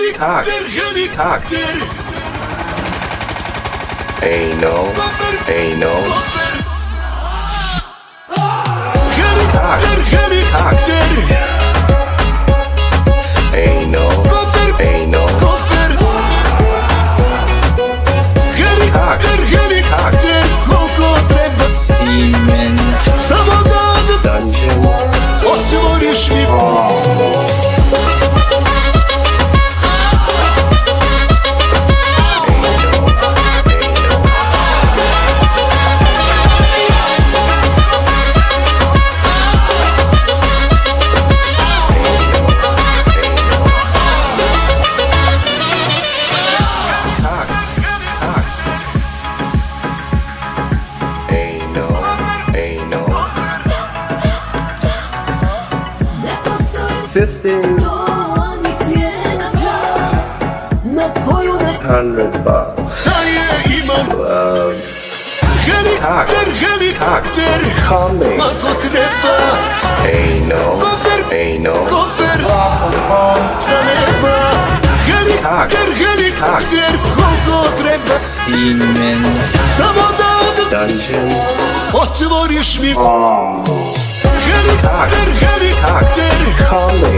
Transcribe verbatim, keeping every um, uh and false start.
Helikopter, helikopter. Eno, Eno. Helikopter, helikopter. Eno, Eno. Helikopter, helikopter. Koliko treba Semen. samo da Dungeon. otvoriš mi Fifteen hundred bucks. daje imam Love helikopter, helikopter. coming. Ako treba Eno, kofer, Eno. kofer sa neba. Helikopter, helikopter. Koliko treba Semen. samo da Dungeon. otvoriš mi helikopter, helikopter. Coming.